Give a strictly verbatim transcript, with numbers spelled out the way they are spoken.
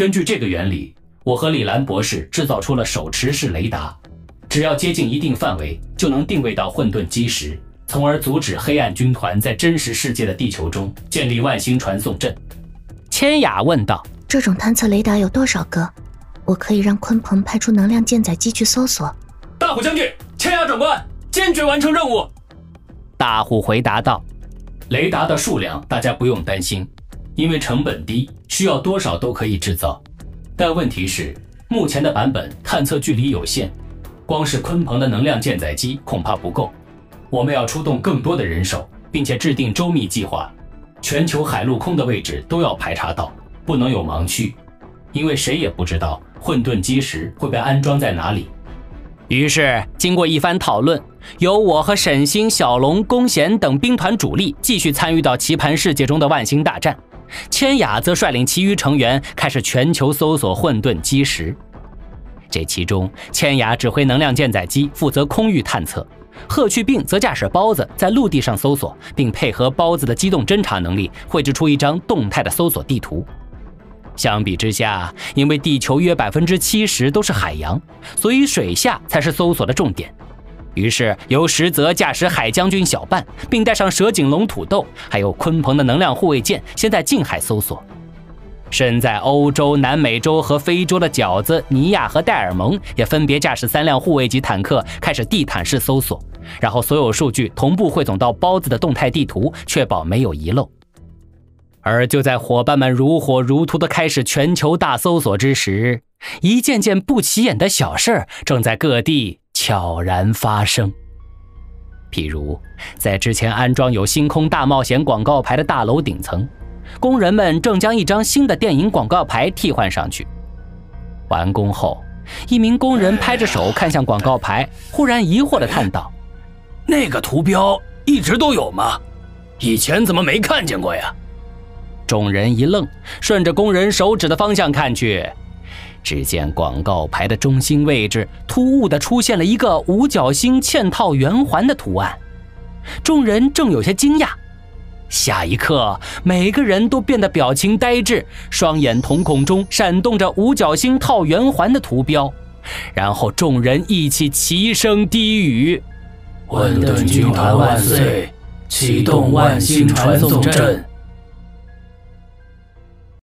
根据这个原理，我和李兰博士制造出了手持式雷达，只要接近一定范围，就能定位到混沌基石，从而阻止黑暗军团在真实世界的地球中建立万星传送阵。 千雅问道： 这种探测雷达有多少个？我可以让鲲鹏派出能量舰载机去搜索。 大虎将军，千雅长官，坚决完成任务。 大虎回答道： 雷达的数量大家不用担心，因为成本低，需要多少都可以制造。但问题是，目前的版本探测距离有限，光是鲲鹏的能量舰载机恐怕不够。我们要出动更多的人手，并且制定周密计划，全球海陆空的位置都要排查到，不能有盲区，因为谁也不知道混沌基石会被安装在哪里。 于是经过一番讨论，由我和沈星、小龙、弓弦等兵团主力继续参与到棋盘世界中的万星大战，千雅则率领其余成员开始全球搜索混沌基石。这其中，千雅指挥能量舰载机负责空域探测，贺去病则驾驶包子在陆地上搜索，并配合包子的机动侦察能力，绘制出一张动态的搜索地图。相比之下，因为地球约 百分之七十 都是海洋，所以水下才是搜索的重点。于是由石泽驾驶海将军小半，并带上蛇颈龙土豆还有鲲鹏的能量护卫舰，先在近海搜索。身在欧洲、南美洲和非洲的饺子、尼亚和戴尔蒙也分别驾驶三辆护卫级坦克，开始地毯式搜索，然后所有数据同步汇总到包子的动态地图，确保没有遗漏。而就在伙伴们如火如荼地开始全球大搜索之时，一件件不起眼的小事正在各地悄然发生。譬如，在之前安装有星空大冒险广告牌的大楼顶层，工人们正将一张新的电影广告牌替换上去。完工后，一名工人拍着手看向广告牌，忽然疑惑地叹道： 那个图标一直都有吗？以前怎么没看见过呀？ 众人一愣，顺着工人手指的方向看去，只见广告牌的中心位置突兀地出现了一个五角星嵌套圆环的图案。众人正有些惊讶，下一刻每个人都变得表情呆滞，双眼瞳孔中闪动着五角星套圆环的图标，然后众人一起齐声低语： 混沌军团万岁，启动万星传送阵，